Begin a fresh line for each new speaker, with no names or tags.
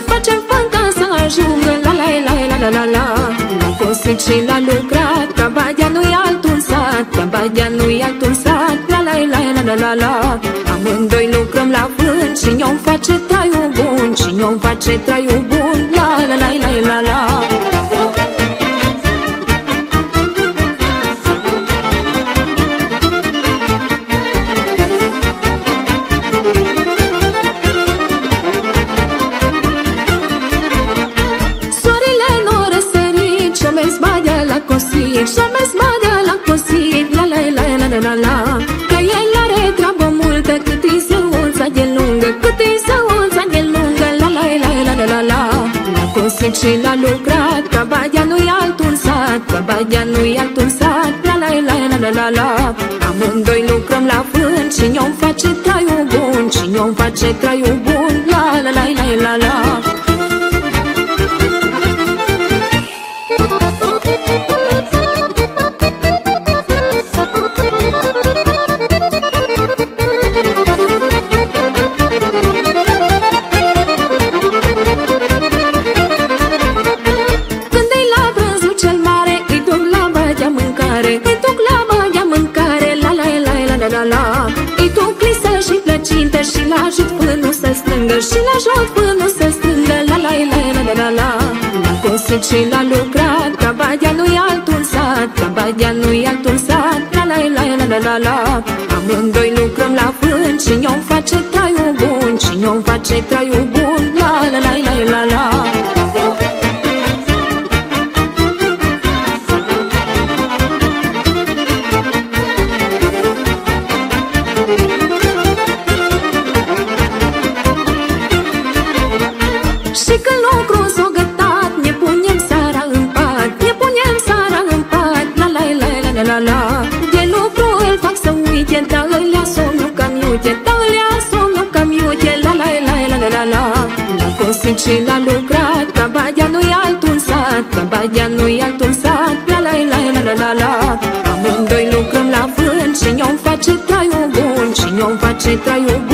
facem fân ca să ajungă la la la la la la la. La cosit și la lucrat, ca Badea nu-i altul sat, ca Badea nu-i altul sat, la la la la la la la. Amândoi lucrăm la vânt și ne-om face traiul bun, și ne-om face traiul bun, la la la la la la. Și-o mers Badea la cosit, la la la la la la la. Că el are treabă multă, cât-i săunța de lungă, cât-i săunța de lungă, la la la la la la la. La cosit și la lucrat, ca Badea nu-i altul sat, ca Badea nu-i altul sat, la la la la la la la. Amândoi lucrăm la vânt și ne-om face traiul bun, și ne-om face traiul bun, la la la la la la. Și l-ajut până nu se strângă, și l-ajut până nu se strângă, la la la la la la la. La cosit și la lucrat, ca Badea nu-i altul sat, ca Badea nu-i altul sat, la la la la la la la. Amândoi lucrăm la vânt și ne-om face traiul bun, și ne-om face traiul bun, la la la la la la. Și când lucrul s-o gătat, ne punem seara în pat, ne punem seara în pat, la la la la la la la. De lucru îl fac să uite, dar îl ia somnul cam iute, dar îl ia somnul cam iute, la la la la la la la. La cosit și la lucrat, ca Badea nu-i altul sat, ca Badea nu-i altul sat, la la la la la la la. Amândoi lucrăm la vânt și ne-om face traiul bun, și ne-om face traiul bun.